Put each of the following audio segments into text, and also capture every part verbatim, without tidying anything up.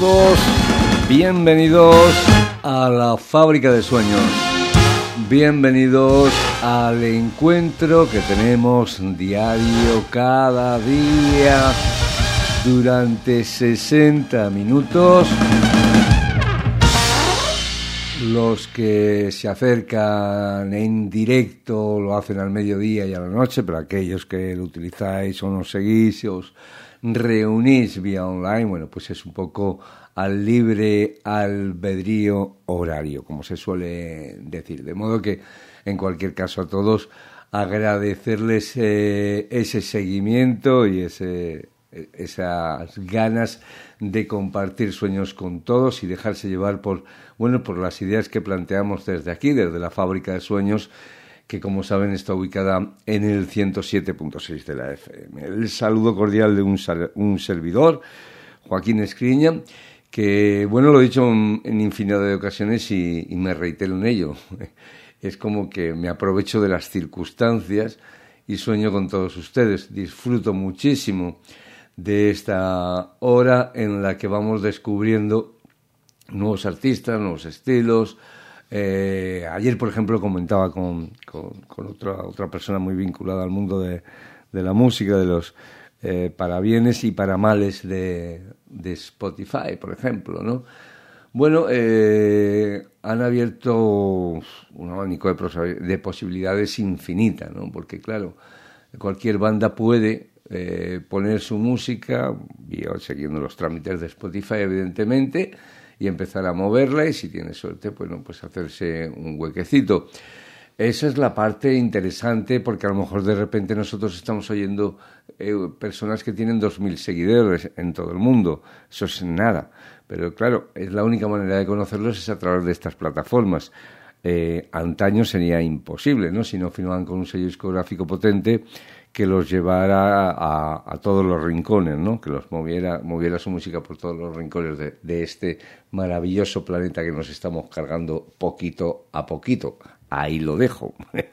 todos, bienvenidos a la Fábrica de Sueños, bienvenidos al encuentro que tenemos diario, cada día, durante sesenta minutos. Los que se acercan en directo lo hacen al mediodía y a la noche, pero aquellos que lo utilizáis o nos seguís y os reunís vía online, bueno, pues es un poco al libre albedrío horario, como se suele decir. De modo que, en cualquier caso, a todos agradecerles eh, ese seguimiento y ese, esas ganas de compartir sueños con todos y dejarse llevar por, bueno, por las ideas que planteamos desde aquí, desde la Fábrica de Sueños, que, como saben, está ubicada en el ciento siete punto seis de la F M. El saludo cordial de un, un servidor, Joaquín Escriña, que, bueno, lo he dicho en, en infinidad de ocasiones y, y me reitero en ello. Es como que me aprovecho de las circunstancias y sueño con todos ustedes. Disfruto muchísimo de esta hora en la que vamos descubriendo nuevos artistas, nuevos estilos. Eh, ayer, por ejemplo, comentaba con, con, con otra, otra persona muy vinculada al mundo de, de la música, de los eh, parabienes y paramales de, de Spotify, por ejemplo, ¿no? Bueno, eh, han abierto un abanico de, pos- de posibilidades infinita, ¿no? Porque, claro, cualquier banda puede eh, poner su música, siguiendo los trámites de Spotify, evidentemente, y empezar a moverla, y si tiene suerte, bueno, pues hacerse un huequecito. Esa es la parte interesante, porque a lo mejor de repente nosotros estamos oyendo eh, personas que tienen dos mil seguidores en todo el mundo. Eso es nada. Pero claro, es la única manera de conocerlos es a través de estas plataformas. Eh, antaño sería imposible, ¿no? Si no firmaban con un sello discográfico potente que los llevara a, a todos los rincones, ¿no? Que los moviera, moviera su música por todos los rincones de, de este maravilloso planeta que nos estamos cargando poquito a poquito. Ahí lo dejo.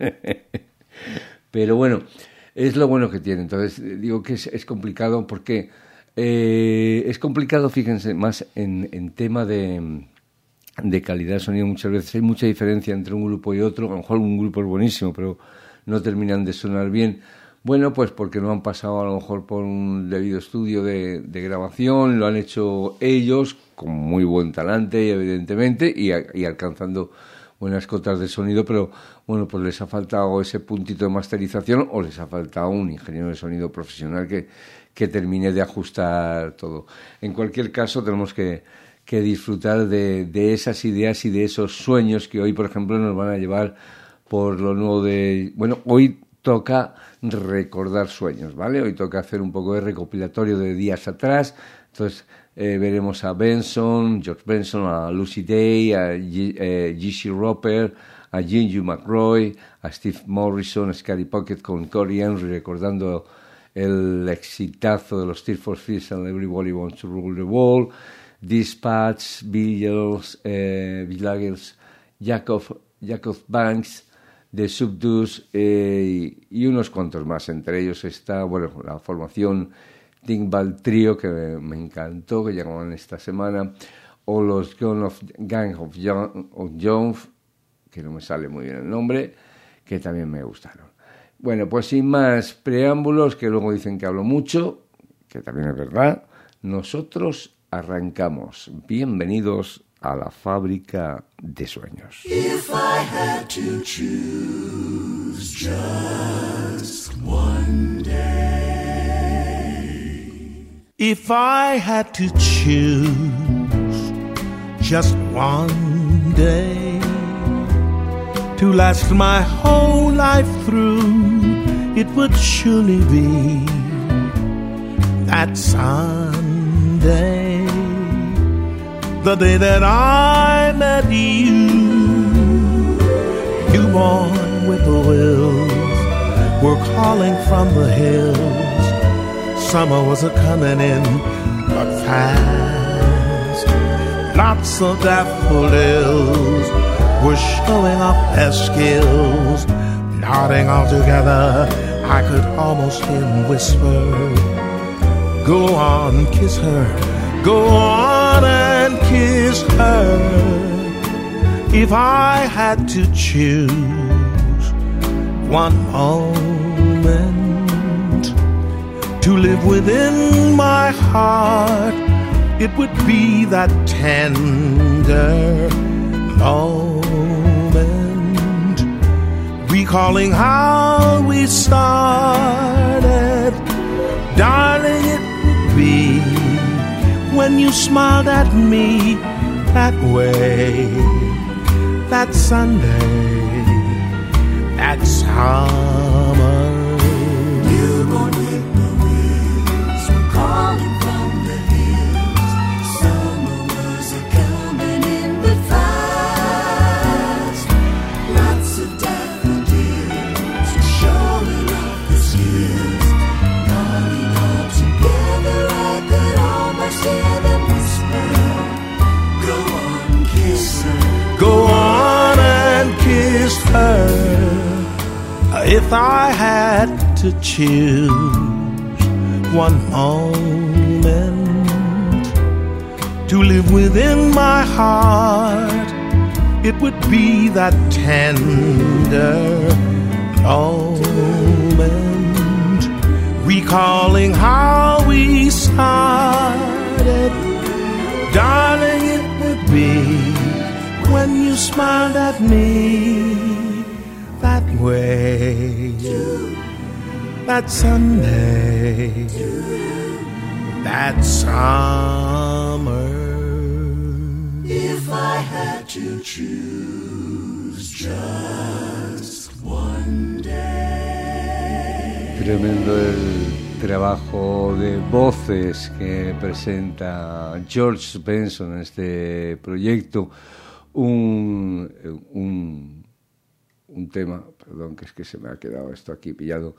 Pero bueno, es lo bueno que tiene. Entonces, digo que es, es complicado porque eh, es complicado, fíjense, más en, en tema de, de calidad de sonido. Muchas veces hay mucha diferencia entre un grupo y otro. A lo mejor un grupo es buenísimo, pero no terminan de sonar bien. Bueno, pues porque no han pasado a lo mejor por un debido estudio de, de grabación, lo han hecho ellos con muy buen talante, evidentemente, y, y alcanzando buenas cotas de sonido, pero bueno, pues les ha faltado ese puntito de masterización o les ha faltado un ingeniero de sonido profesional que, que termine de ajustar todo. En cualquier caso, tenemos que, que disfrutar de, de esas ideas y de esos sueños que hoy, por ejemplo, nos van a llevar por lo nuevo de... Bueno, hoy toca recordar sueños, ¿vale? Hoy toca hacer un poco de recopilatorio de días atrás. Entonces eh, veremos a Benson, George Benson, a Lucy Day, a G- eh, G C Roper, a Ginger McRoy, a Steve Morrison, a Scary Pocket con Corey Henry recordando el exitazo de los Tears for Fears and Everybody Wants to Rule the World, Dispatch, Billions, eh, Villagers, Jacob, Jacob Banks, de Subdues eh, y, y unos cuantos más. Entre ellos está, bueno, la formación Timbal Trio, que me, me encantó, que llegaban esta semana, o los Gang of, Gang of, Young, of Young, que no me sale muy bien el nombre, que también me gustaron. Bueno, pues sin más preámbulos, que luego dicen que hablo mucho, que también es verdad, nosotros arrancamos. Bienvenidos a la Fábrica de Sueños. If I had to choose just one day, if I had to choose just one day to last my whole life through, it would surely be that Sunday, the day that I met you. Newborn whippoorwills were calling from the hills. Summer was a-coming in, but fast. Lots of daffodils were showing off their skills. Nodding all together, I could almost hear them whisper, go on, kiss her, go on and and kiss her. If I had to choose one moment to live within my heart, it would be that tender moment, recalling how we started. Darling, it would be when you smiled at me that way, that Sunday, that summer. Newborn whippoorwills were calling from the hills. Summer was a-coming in but fast. Lots of daffodils were showing off the skills. Nodding all together, I could almost hear them whisper, go on, kiss her. Go on and kiss her. If I had to choose one moment to live within my heart, it would be that tender moment, recalling how we started. Darling, it would be when you smiled at me that way, that Sunday, that summer. If I had to choose just one day. Tremendo el trabajo de voces que presenta George Benson en este proyecto. Un, un, un tema, perdón, que es que se me ha quedado esto aquí pillado,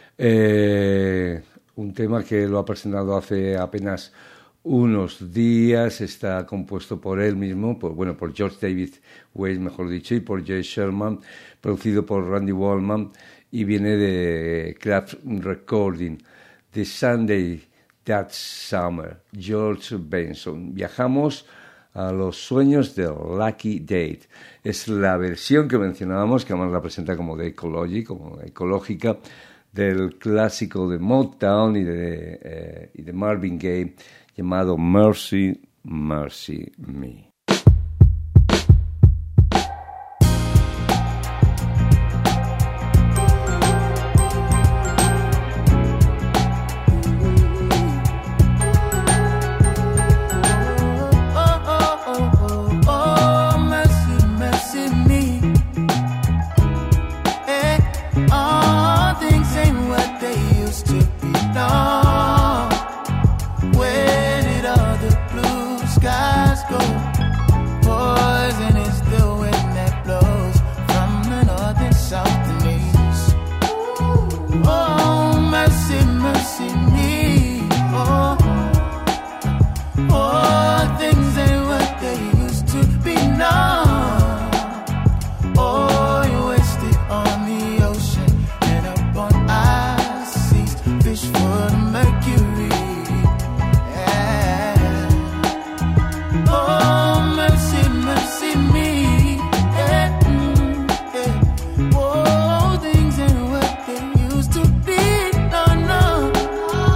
eh, un tema que lo ha presentado hace apenas unos días, está compuesto por él mismo, por, bueno, por George David Weiss, mejor dicho, y por Jay Sherman, producido por Randy Waldman, y viene de Craft Recording, The Sunday That Summer, George Benson. Viajamos a los sueños del Lucky Date. Es la versión que mencionábamos, que además la presenta como de Ecology, como ecológica, del clásico de Motown y de, eh, y de Marvin Gaye, llamado Mercy, Mercy Me. Oh, things ain't what they used to be. No, no.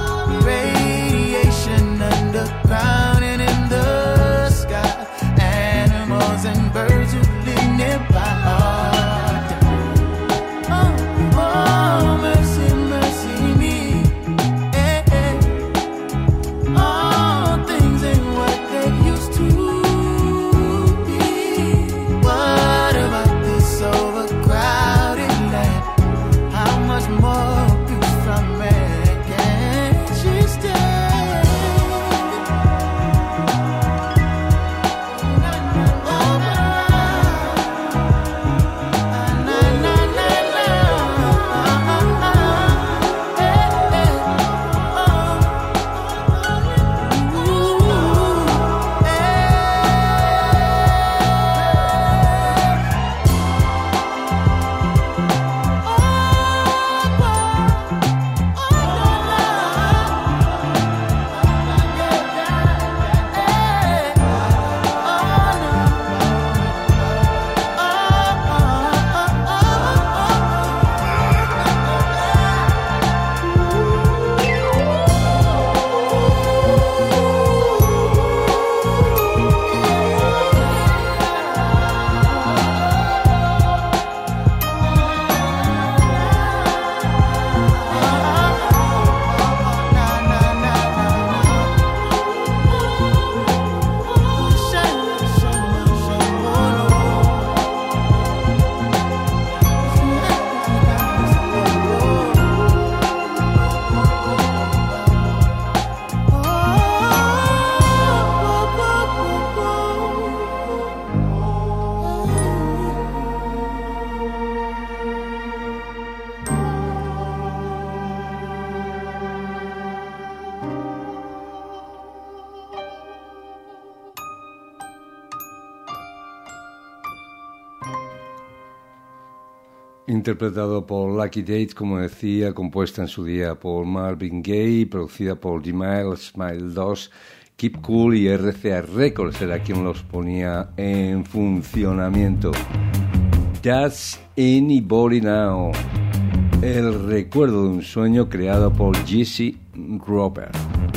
interpretado por Lucky Date, como decía, compuesta en su día por Marvin Gaye, producida por G-Mile, Smile dos, Keep Cool y R C A Records era quien los ponía en funcionamiento. Does Anybody Know? El recuerdo de un sueño creado por Jesse Roper.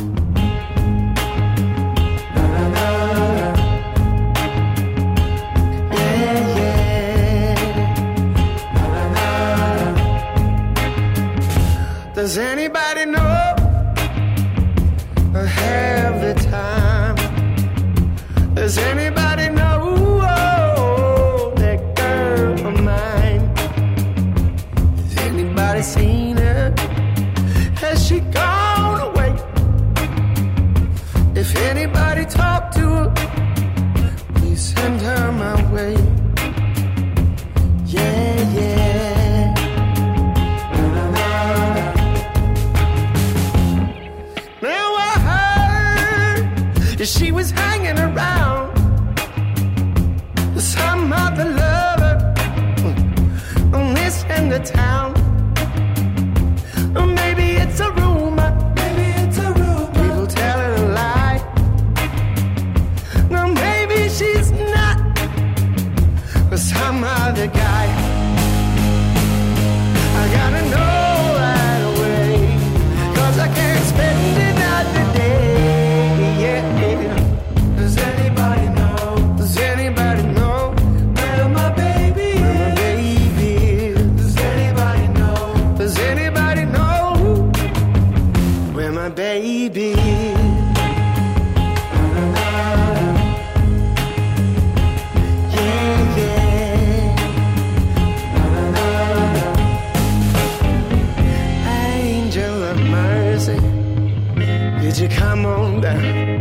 Does anybody know or have the time? Does anybody know oh, that girl of mine? Has anybody seen her? Has she gone away? If anybody talked to her, please send her my way. Yeah, yeah. She was hanging around with some other lover on this end of town. Or maybe it's a rumor, maybe it's a rumor. People telling a lie. No, maybe she's not with some other guy. I gotta know right away, 'cause I can't spend another day. Does anybody know? Does anybody know where my baby is? Where my baby is? Does anybody know? Does anybody know where my baby is? Yeah, yeah. Angel of mercy, did you come on down?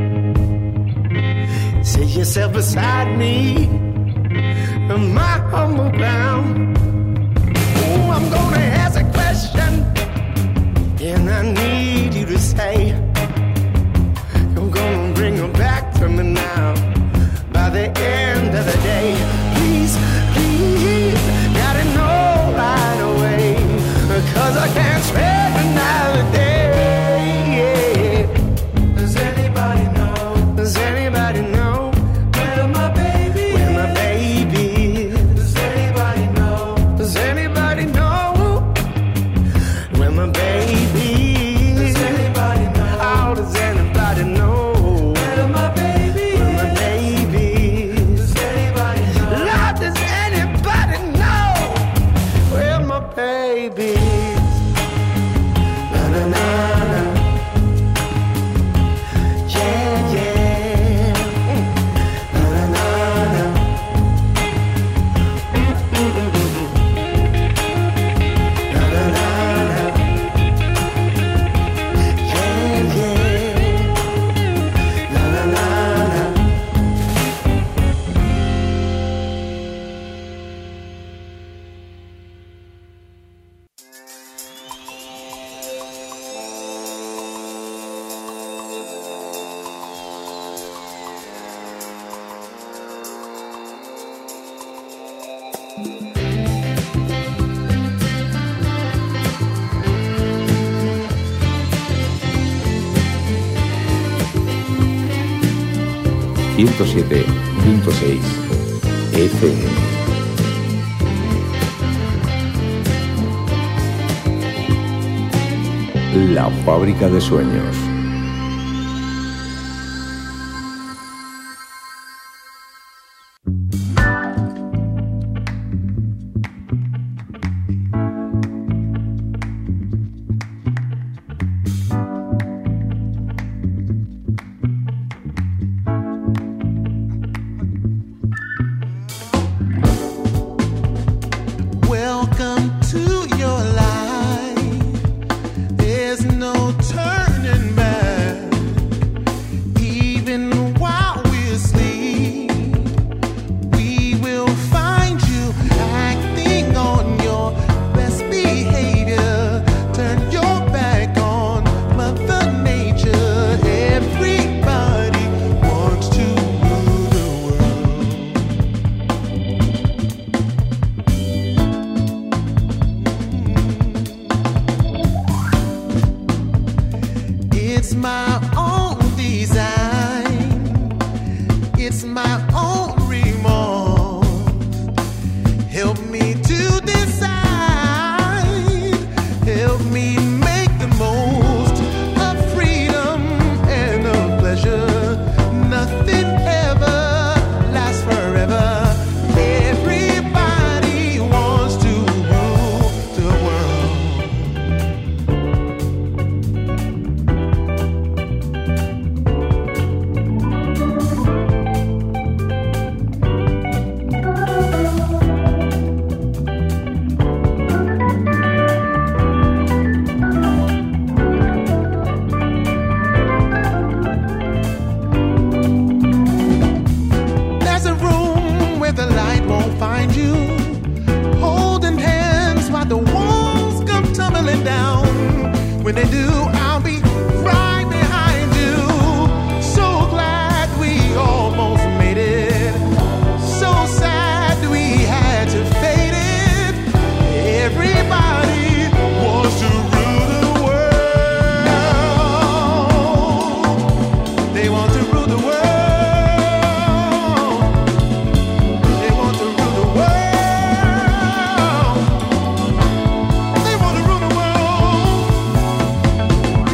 Sit yourself beside me on my humble ground. Oh, I'm gonna ask a question, and I need you to say, I'm gonna bring her back to me now by the end of the day. Please, please, gotta know right away, 'cause I can't spend another day. Does anybody know? Does anybody know? ciento siete punto seis F M. La fábrica de sueños. Welcome to your life. There's no turning back. It's my own design. It's my own remorse. Help me to decide. Help me make the most of freedom and of pleasure. Nothing ever lasts forever. Everybody wants to rule the world. There's a room where the light won't find you. Holding hands while the walls come tumbling down. When they do, I'll be right behind you. So glad we almost made it. So sad we had to fade it. Everybody wants to rule the world. They want to rule the world. They want to rule the world. They want to rule the world.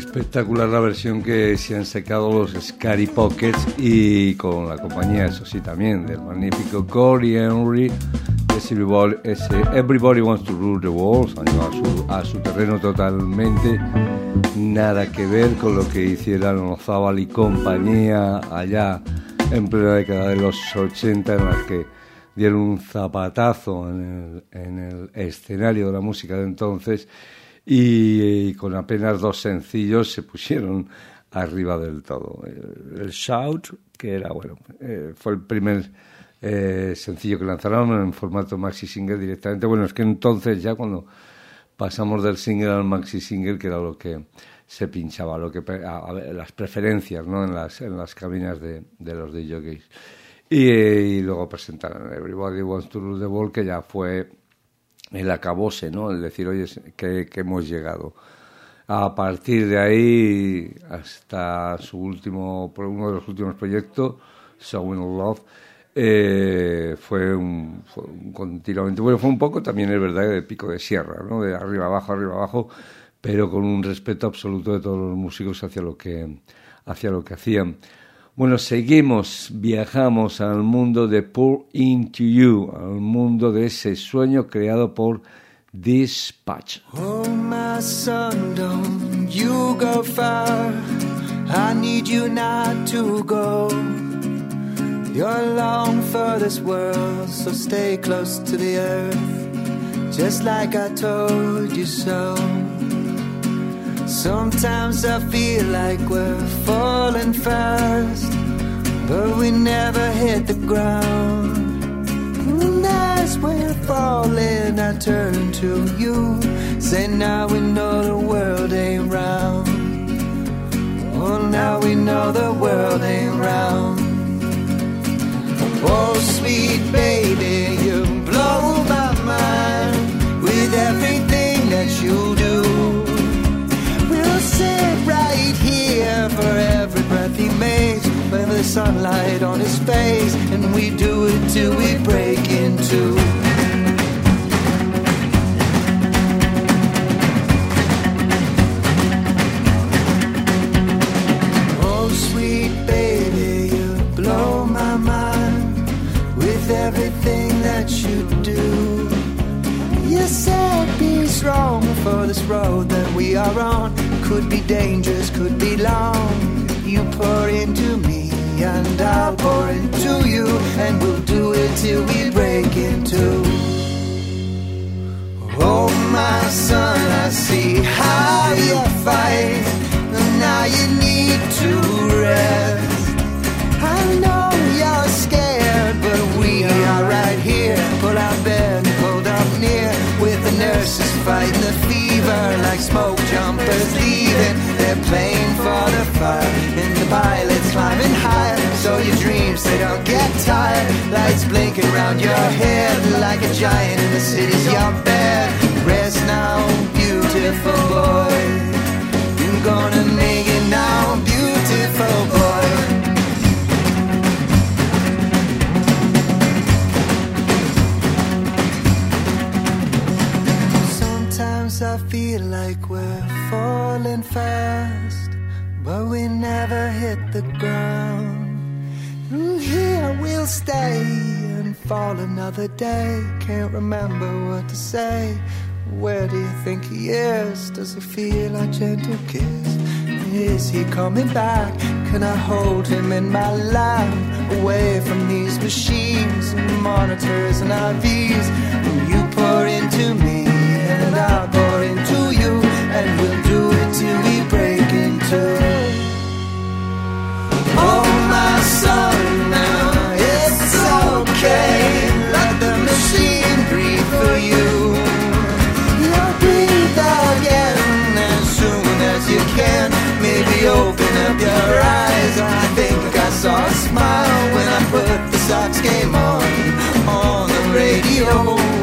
Espectacular la versión que se han sacado los Scary Pockets y con la compañía, eso sí, también del magnífico Corey Henry. Es Everybody, ese Everybody Wants to Rule the World, a su, a su terreno totalmente, nada que ver con lo que hicieran Ozábal y compañía allá en plena década de los ochenta, en las que dieron un zapatazo en el, en el escenario de la música de entonces. Y, y con apenas dos sencillos se pusieron arriba del todo. El, el Shout, que era, bueno, eh, fue el primer eh, sencillo que lanzaron en formato maxi single directamente. Bueno, es que entonces ya cuando pasamos del single al maxi single, que era lo que se pinchaba, lo que a, a, las preferencias, ¿no?, en las en las cabinas de, de los D Js. Y, y luego presentaron Everybody Wants to Rule the World, que ya fue el acabose, ¿no?, el decir, oye, que, que hemos llegado. A partir de ahí, hasta su último, uno de los últimos proyectos, So In Love, eh, fue, un, fue un continuamente, bueno, fue un poco también, es verdad, de pico de sierra, ¿no?, de arriba abajo, arriba abajo, pero con un respeto absoluto de todos los músicos hacia lo que, hacia lo que hacían. Bueno, seguimos, viajamos al mundo de Pour Into You, al mundo de ese sueño creado por Dispatch. Oh, my son, don't you go far. I need you not to go. You're long for this world, so stay close to the earth, just like I told you so. Sometimes I feel like we're falling fast, but we never hit the ground. And as we're falling, I turn to you, say now we know the world ain't round. Oh, now we know the world ain't round. Oh, sweet baby, you blow my mind with everything that you do. Sit right here for every breath he makes, with the sunlight on his face, and we do it till we break in two. Oh, sweet baby, you blow my mind with everything that you do. You said be strong for this road that we are on. Could be dangerous, could be long. You pour into me and I'll pour into you, and we'll do it till we break in two. Oh, my son, I see how you fight, and now you need to rest. I know you're scared, but we are right here. Pull out bed and pulled up near, with the nurses fighting the fever like smoke jumpers leaving. They're playing for the fire, and the pilots climbing higher, so your dreams, they don't get tired. Lights blinking around your head like a giant in the city's your bed. Rest now, beautiful boy, you're gonna make it now, beautiful boy. I feel like we're falling fast, but we never hit the ground. And here we'll stay and fall another day. Can't remember what to say. Where do you think he is? Does he feel a gentle kiss? Is he coming back? Can I hold him in my lap? Away from these machines and monitors and I Vs. And you pour into me and I'll pour into you, and we'll do it till we break in two. Oh, my son, now it's okay. Let the machine breathe for you. You'll breathe again as soon as you can. Maybe open up your eyes. I think I saw a smile when I put the Sox game on, on the radio.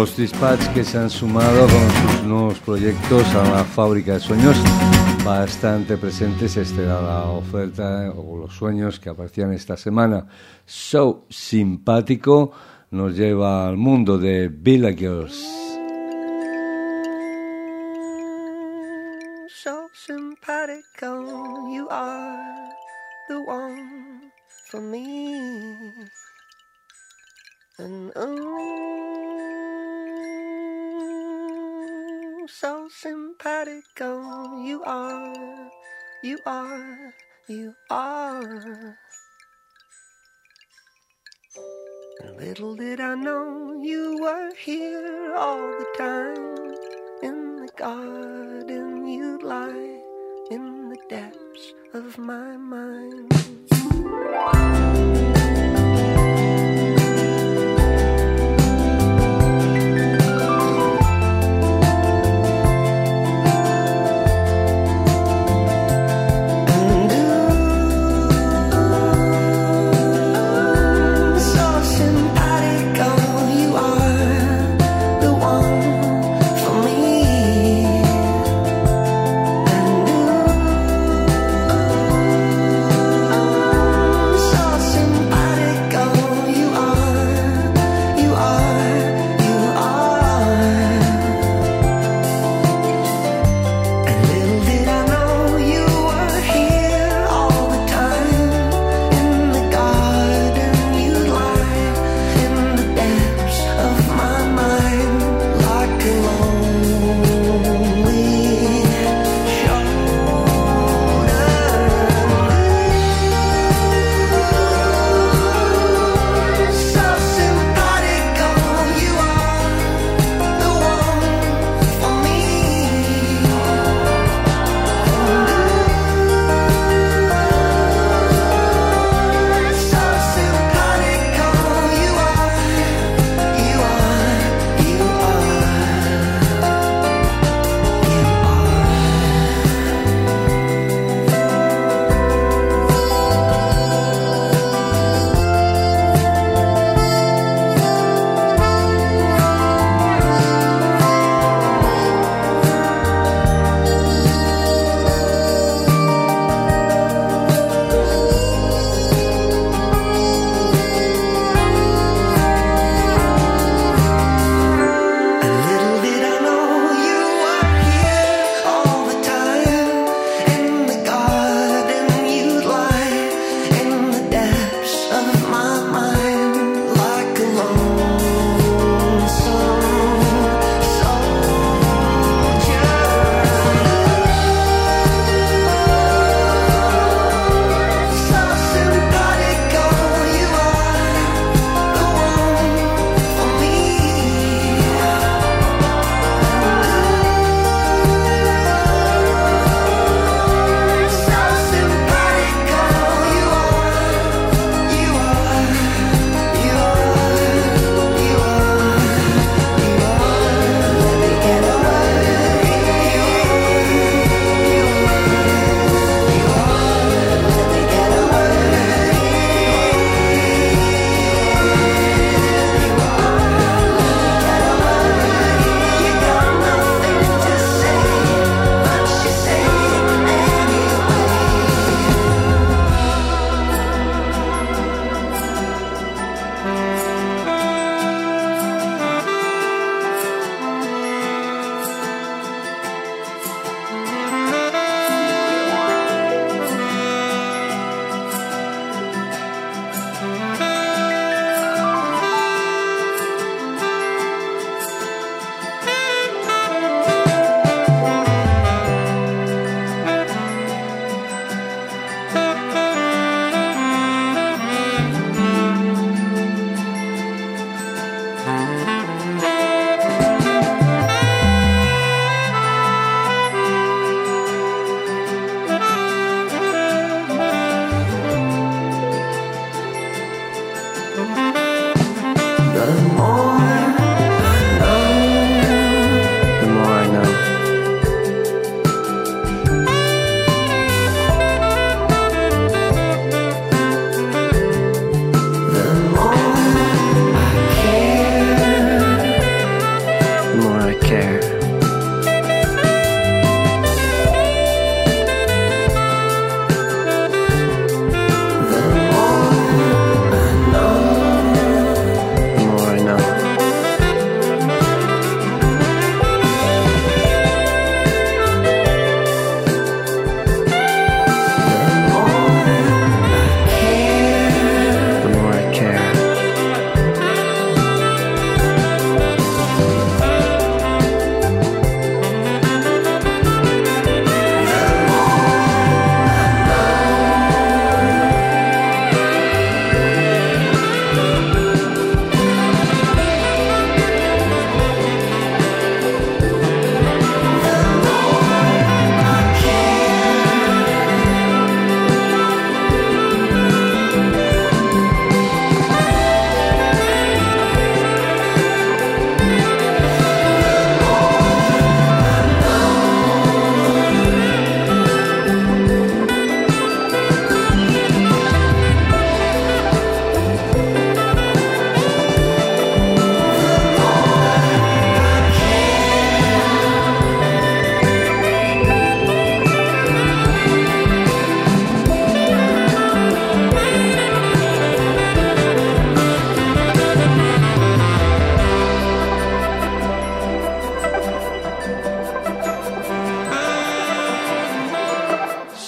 los Dispatch que se han sumado con sus nuevos proyectos a la fábrica de sueños, bastante presentes. Esta era la oferta o los sueños que aparecían esta semana. So Simpático nos lleva al mundo de Villagers. So simpatico, you are the one for me. And oh, so simpatico, you are, you are, you are. And little did I know you were here all the time. In the garden you'd lie, in the depths of my mind.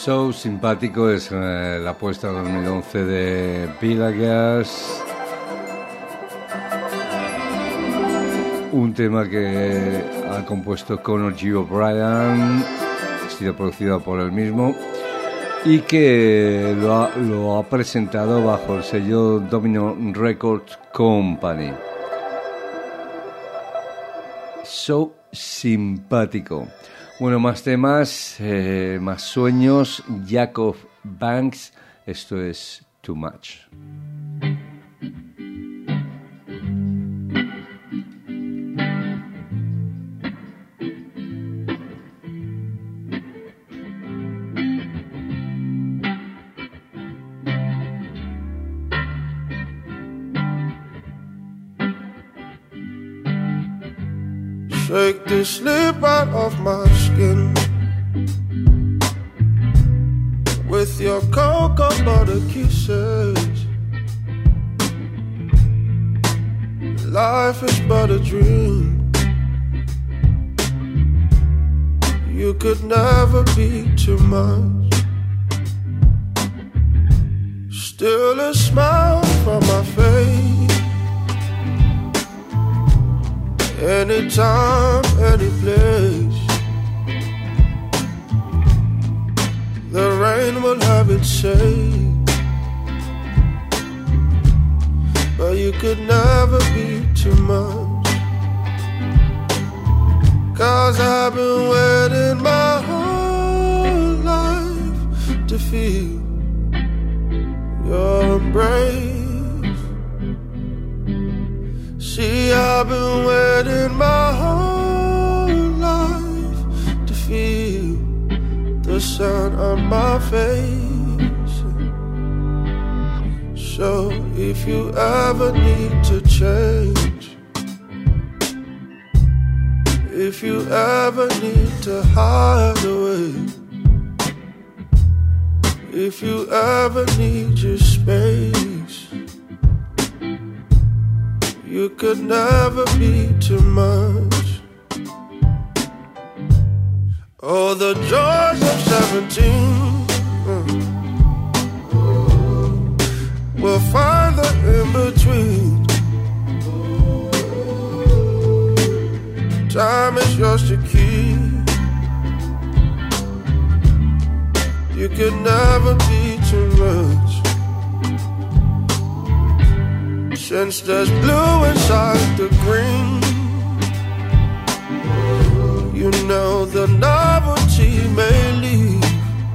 So Simpático es eh, la apuesta dos mil once de Pelagas. Un tema que ha compuesto Conor G. O'Brien, ha sido producido por él mismo y que lo ha, lo ha presentado bajo el sello Domino Records Company. So Simpático. Bueno, más temas, eh, más sueños. Jacob Banks, esto es Too Much. Shake the sleep out of my skin with your cocoa butter kisses. Life is but a dream. You could never be too much. Still a smile from my face. Anytime, any place, the rain will have its say, but you could never be too much. 'Cause I've been waiting my whole life to feel your embrace. See, I've been waiting my whole life to feel the sun on my face. So if you ever need to change, if you ever need to hide away, if you ever need your space, you could never be too much. Oh, the joys of seventeen, mm. We'll find the in-between. Time is yours to keep. You could never be too much. Since there's blue inside the green, you know the novelty may leave.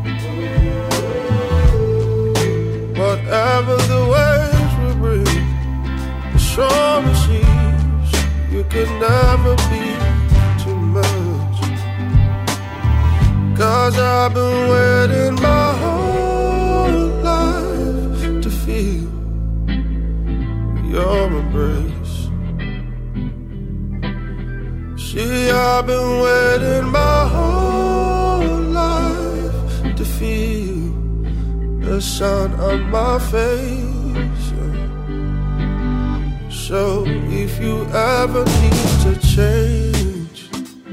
Whatever the waves will bring, the shore receives. You could never be too much. 'Cause I've been waiting my whole life to feel your embrace. See, I've been waiting my whole life to feel the sun on my face. So if you ever need to change,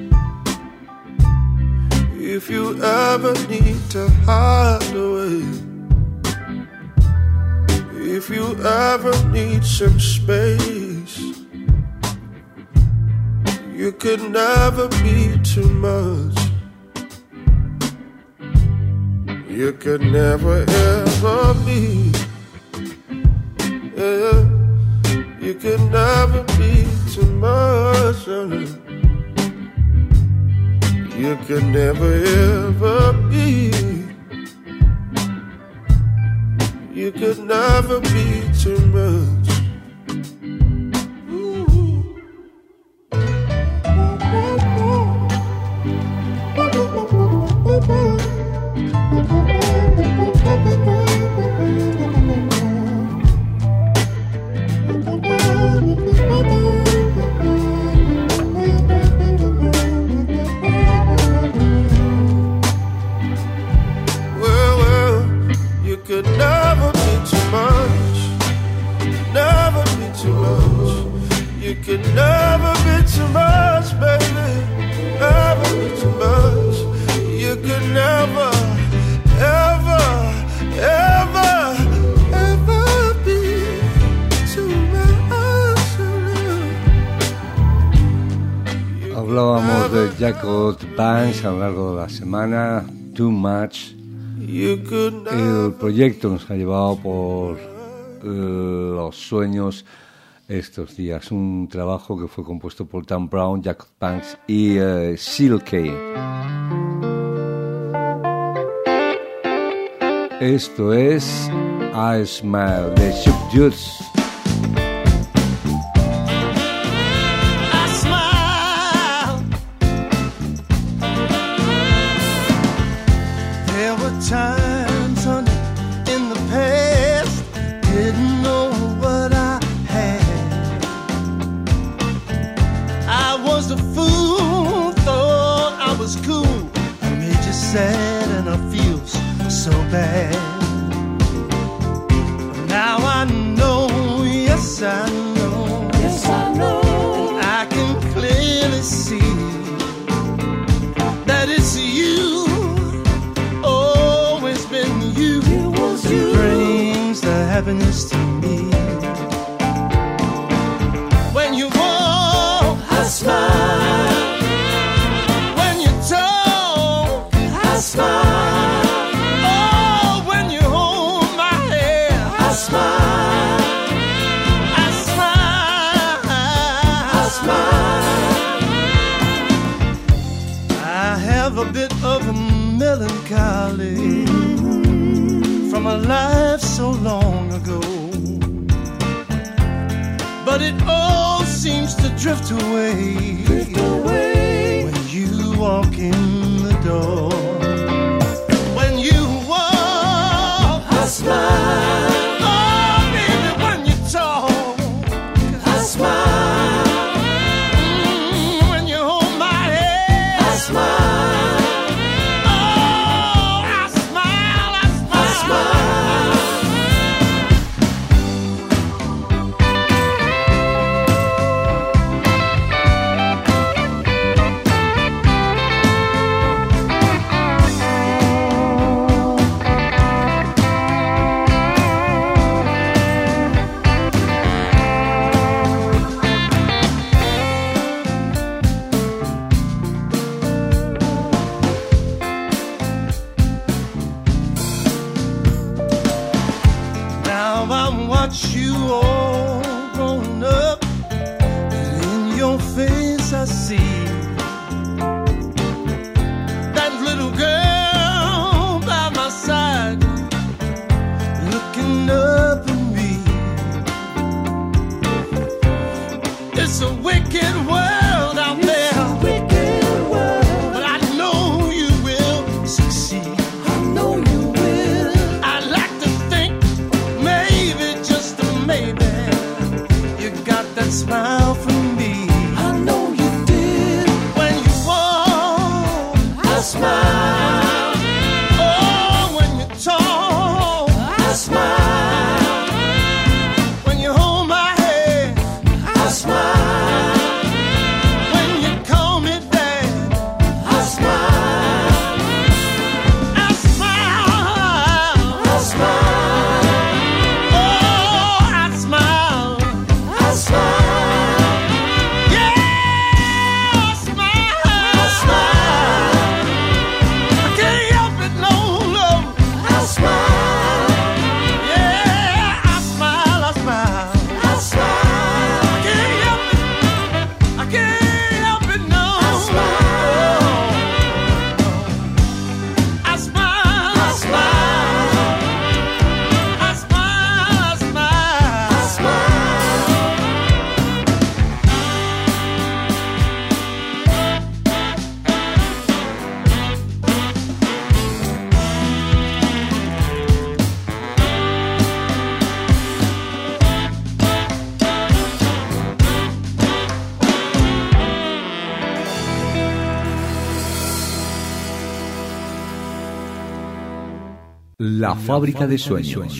if you ever need to hide away, if you ever need some space, you could never be too much. You could never ever be, yeah. You could never be too much. You could never ever be. You could never be too much. Well, well, you could never be too much. Never be too much. You could never be too much, baby. Never be too much. You could never, Hablábamos de Jacob Banks a lo largo de la semana, Too Much. El proyecto nos ha llevado por eh, los sueños estos días. Un trabajo que fue compuesto por Dan Brown, Jacob Banks y eh, Silke. Esto es I Smile de Shook Juice. Times, honey, in the past, didn't know what I had. I was a fool, thought I was cool. I made you sad and I feel so bad. Now I know, yes I know, yes I know, and I can clearly see that it's you. Happiness to me. When you walk, I smile. When you talk, I smile. Oh, when you hold my hand, I smile. I smile. I smile. I have a bit of a melancholy from a life so long ago, but it all seems to drift away, drift away when you walk in the door. When you walk, I smile. Oh, baby, when you talk, I smile. Mm, when you hold my hand, I smile. You all grown up, and in your face I see that little girl by my side, looking up at me. It's a wicked world out there, it's a wicked world, but I know you will succeed. I know you will. I'd like to think maybe, maybe you got that smile from me. I know you did. When you walk, I smile. Oh, when you talk, I smile. When you hold my hand, I smile. When you call me dad, I smile. I smile. I smile. La fábrica de sueños.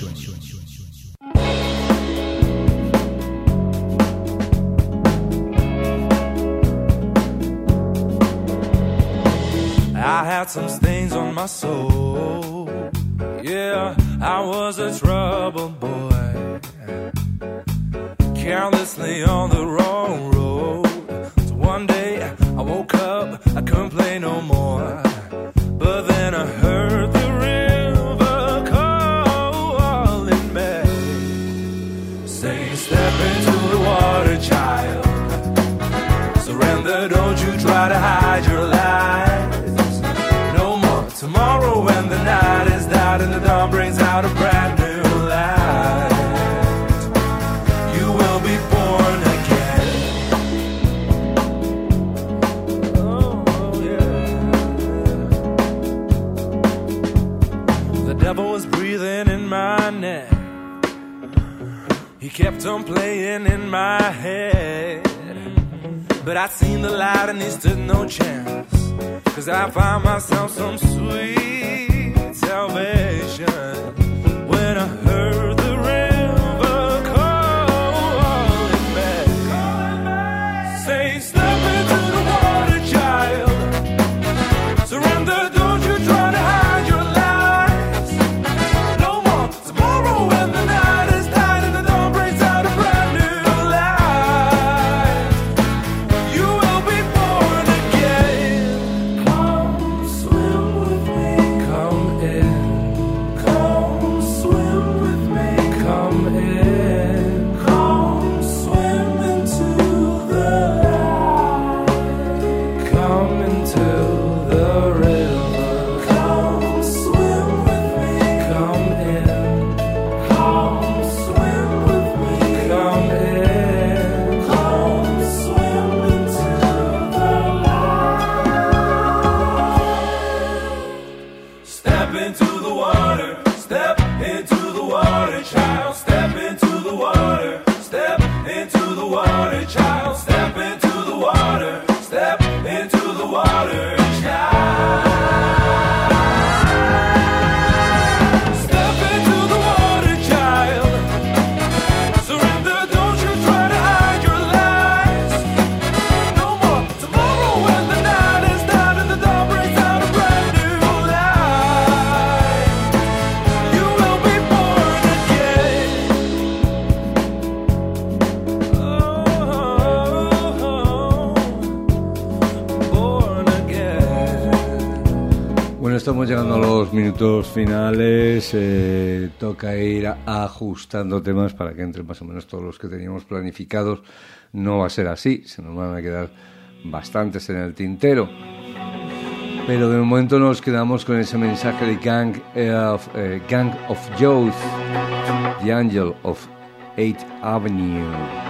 I had some stains on my soul. Yeah, I was a troubled boy, carelessly on the wrong road. So one day I woke up, I couldn't play no more. But then I heard the river calling me, saying, step into the water, child. Surrender, don't you try to hide your lies. No more tomorrow when the night is out and the dawn brings out a brand new light. You will be born again. Oh, yeah. The devil was breathing in my neck. He kept on playing in my head. But I seen the light and he stood no chance. Cause I found myself some sweet salvation when I heard the river calling back, saying, step into the water, child. Surrender, don't you try to hide your lies. No more tomorrow when the night is tight and the dawn breaks out a brand new light. You will be born again. Come swim with me. Come in. Come swim with me. Come in. Come swim into the light. Come into the river. Come swim with me. Come in. Come swim with me. Come in. Come swim into the light. Step into the water. Step into the water, child. Step into the water. Step into the water, child. Step into the water. Step into the water, child. Step into the water, child. Surrender, don't you try to hide your lies. No more tomorrow when the night is done and the dawn breaks out a brand new light. You will be born again. Oh, born again. Bueno, estamos llegando a los minutos finales. Eh, toca ir ajustando temas para que entren más o menos todos los que teníamos planificados. No va a ser así, se nos van a quedar bastantes en el tintero. Pero de momento nos quedamos con ese mensaje de Gang of, eh, Gang of Youth, The Angel of eighth Avenue.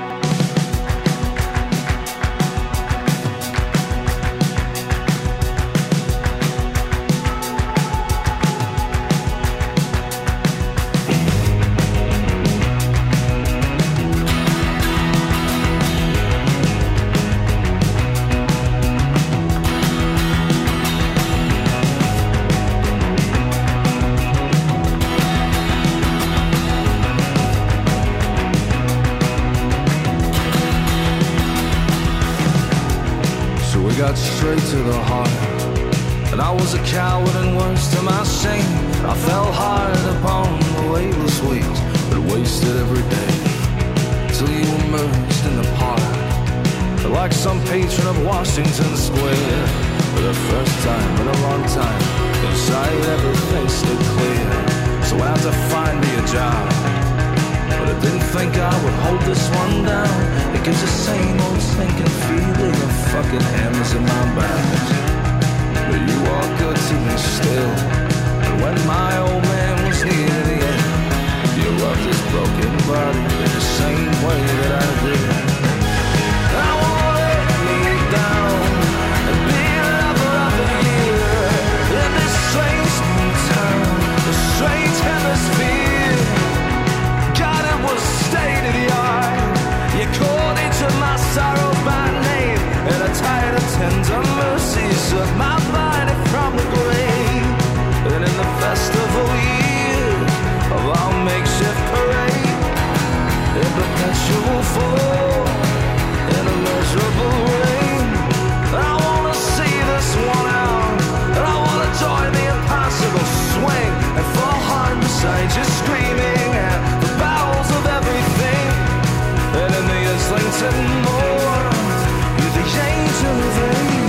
So we got straight to the heart. And I was a coward and worse to my shame. I fell hard upon the weightless weeks, but wasted every day till you emerged in the park, like some patron of Washington Square. For the first time in a long time, inside everything stood clear. So I had to find me a job, but I didn't think I would hold this one down. It gives the same old sinking feeling of fucking hammers in my back. But you are good to me still. And when my old man was near the end, you rubbed his broken body in the same way that I did. I won't let me down and be a lover of the year in this strange new town, a strange hemisphere. God, it was state of the art. You called each of my sorrows by name, and a tide of tender mercies of my body from the grave. And in the festival years of our makeshift parade, in perpetual fall, in a miserable rain, I wanna see this one out, and I wanna join the impossible swing and fall hard beside you, screaming at the bowels of everything. And in the Islington Moor, you're the angel of rain.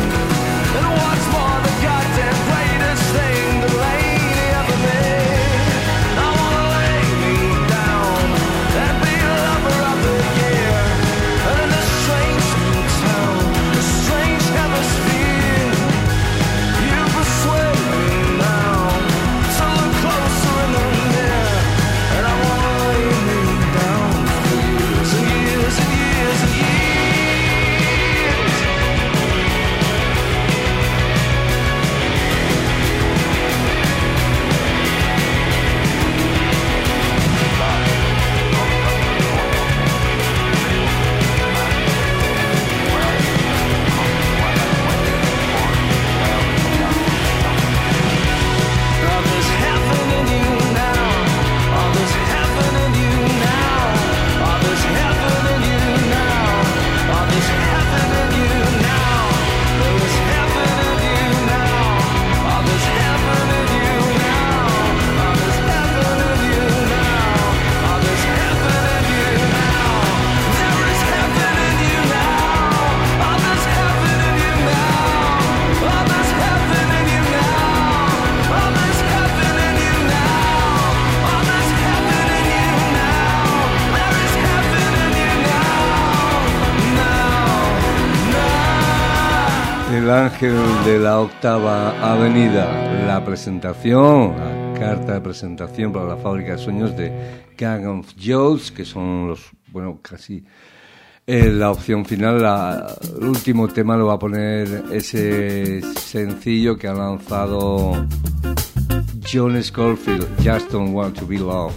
El ángel de la octava avenida, la presentación, la carta de presentación para la fábrica de sueños de Gang of Joes, que son los, bueno, casi eh, la opción final. La, el último tema lo va a poner ese sencillo que ha lanzado John Scofield, Just Don't Want to Be Loved.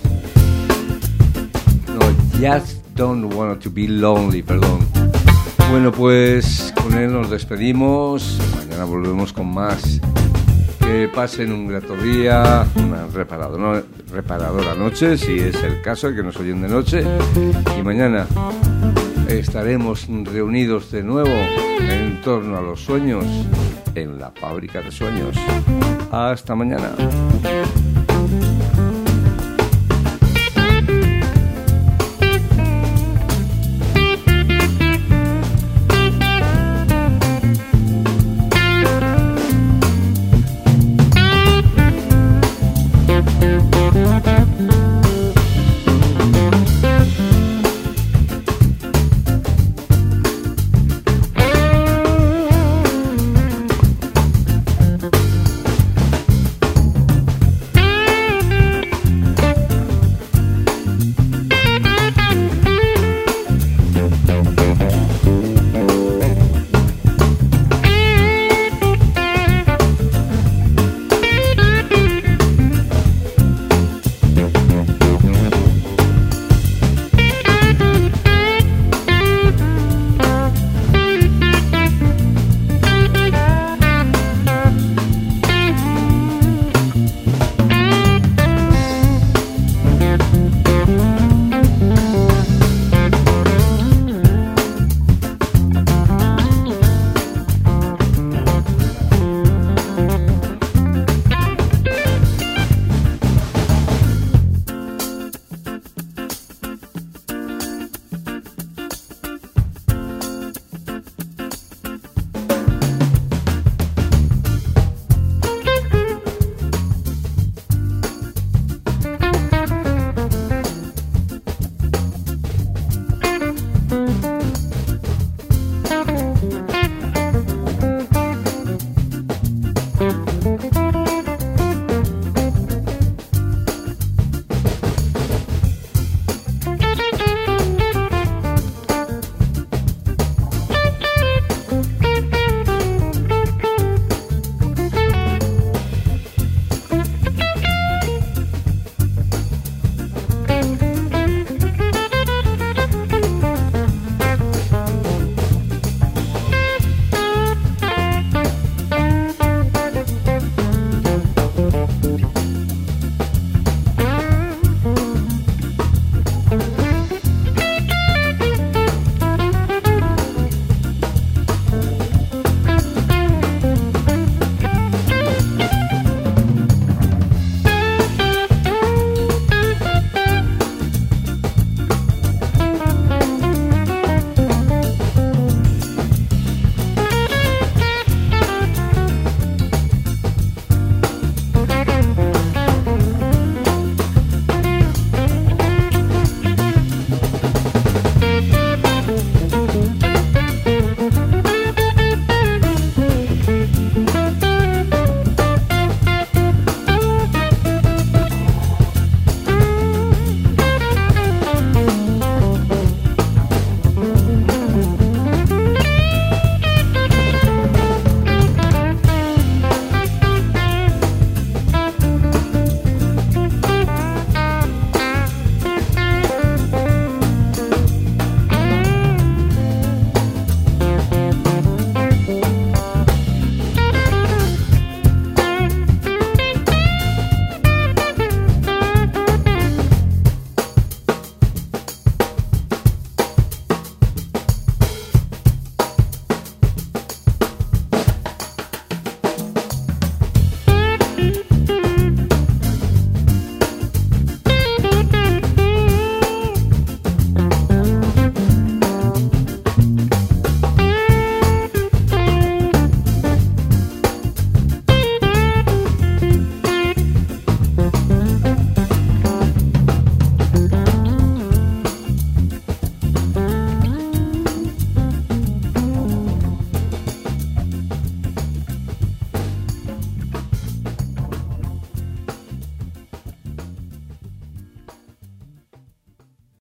No, Just Don't Want to Be Lonely, perdón. Bueno, pues con él nos despedimos. Mañana volvemos con más. Que pasen un grato día, una reparadora, reparadora noche, si es el caso, que nos oyen de noche. Y mañana estaremos reunidos de nuevo en torno a los sueños en la fábrica de sueños. Hasta mañana.